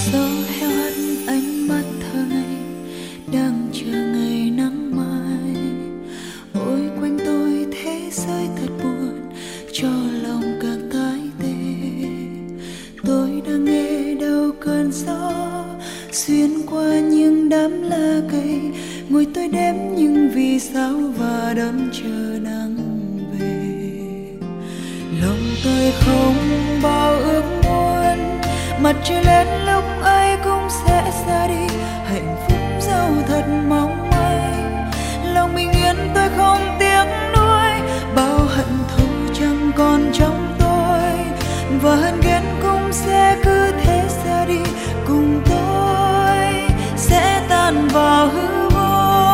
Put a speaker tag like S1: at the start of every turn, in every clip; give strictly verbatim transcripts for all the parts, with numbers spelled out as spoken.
S1: Gió heo hắt ánh mắt thơ ngây đang chờ ngày nắng mai. Ôi quanh tôi thế giới thật buồn, cho lòng càng tái tê. Tôi đang nghe đâu cơn gió xuyên qua những đám lá cây, ngồi tôi đếm những vì sao và đón chờ nắng về. Lòng tôi không bao ước muốn mặt trời lên lúc ấy cũng sẽ ra đi, hạnh phúc dẫu thật mong manh. Lòng bình yên tôi không tiếc nuối, bao hận thù chẳng còn trong tôi, và hận ghen cũng sẽ cứ thế ra đi, cùng tôi sẽ tan vào hư vô.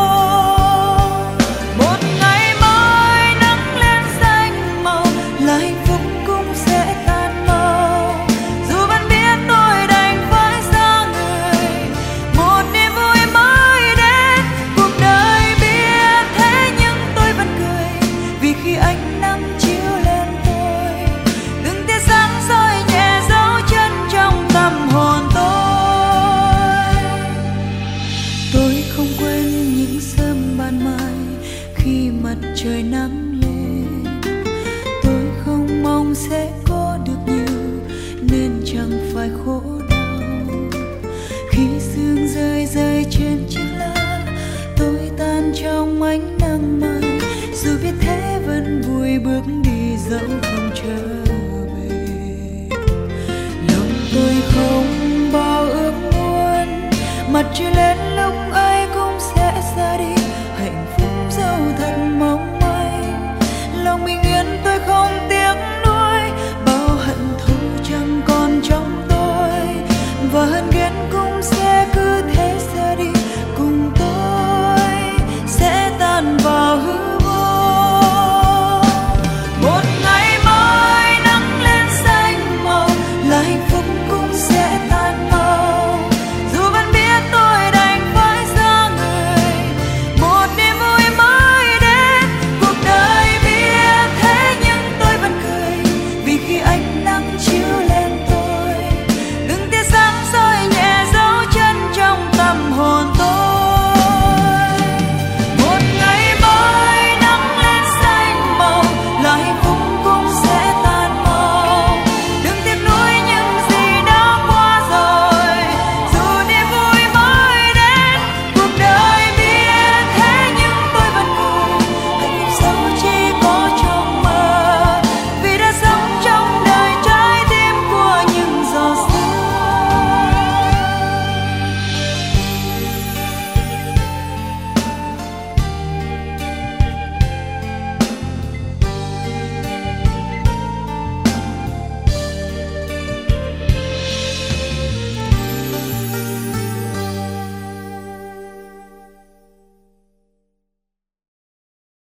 S1: Một ngày mai nắng lên xanh màu là hạnh phúc cũng sẽ tan mau, dù vẫn biết tôi đành phải xa người. Một niềm vui mới đến, cuộc đời biết thế nhưng tôi vẫn cười, vì khi ánh nắng chiếu lên tôi, từng tia sáng soi nhẹ dấu chân trong tâm hồn tôi. Tôi không quên những sớm ban mai khi mặt trời nắng lên. Tôi không mong sẽ có được nhiều nên chẳng phải khổ đau. Khi sương rơi rơi trên chiếc lá, tôi tan trong ánh nắng mai, dù biết thế vẫn vui bước đi dẫu không trở về. Lòng tôi không bao ước muốn mặt trời lên lúc ấy cũng sẽ ra đi, hạnh phúc dẫu thật mong manh. Lòng bình yên tôi không tiếc nuối, bao hận thù chẳng còn trong tôi, và hận